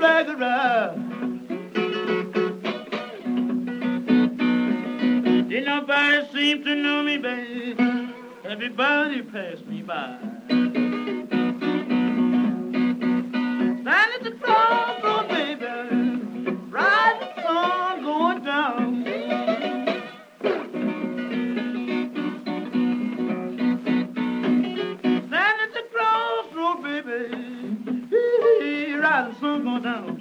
back around. Did nobody seem to know me, baby? Everybody passed me by. Stand at the crossroad, baby, ride the sun going down. Stand at the crossroad, baby, ride the sun going down.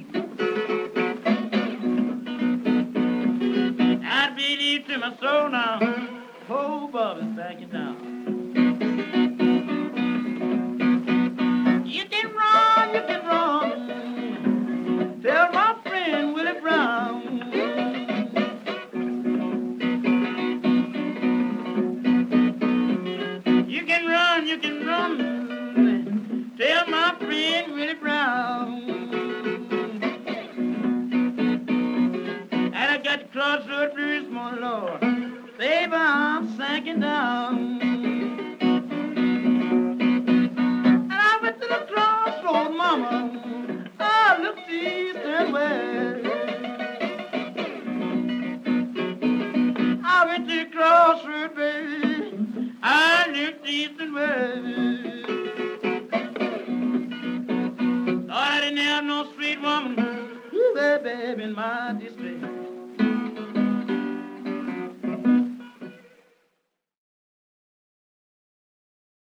I believe to my soul now, oh, Bobby's backing down. You can run, tell my friend Willie Brown. You can run, tell my friend Willie Brown. And I got the crossroad blues, my Lord. Baby, I'm sinking down. And I went to the crossroad, mama. I looked east and west. I went to the crossroad, baby. I looked east and west. Lord, I didn't have no sweet woman, baby, in my district.